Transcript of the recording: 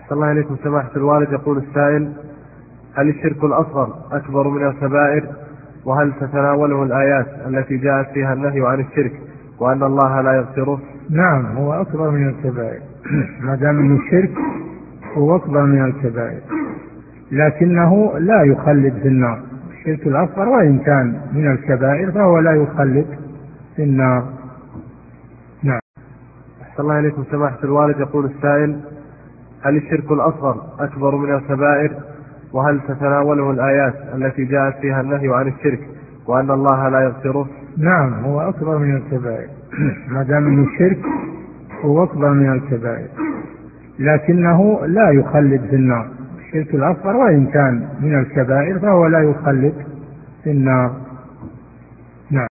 صلى الله عليكم سماحة الوالد. يقول السائل: هل الشرك الأصغر أكبر من الكبائر؟ وهل تتناوله الآيات التي جاءت فيها النهي عن الشرك وأن الله لا يغفره؟ نعم، هو أكبر من الكبائر ما دام أنه الشرك هو أكبر من الكبائر، لكنه لا يخلد في النار. الشرك الأصغر وإن كان من الكبائر فهو لا يخلد في النار. نعم. صلى الله عليكم سماحة الوالد. يقول السائل: هل الشرك الأصغر أكبر من الكبائر؟ وهل تتناوله الآيات التي جاءت فيها النهي عن الشرك وأن الله لا يغفره؟ نعم، هو أكبر من الكبائر ما دام أنه الشرك هو أكبر من الكبائر، لكنه لا يخلد في النار. الشرك الأصغر وإن كان من الكبائر فهو لا يخلد في النار.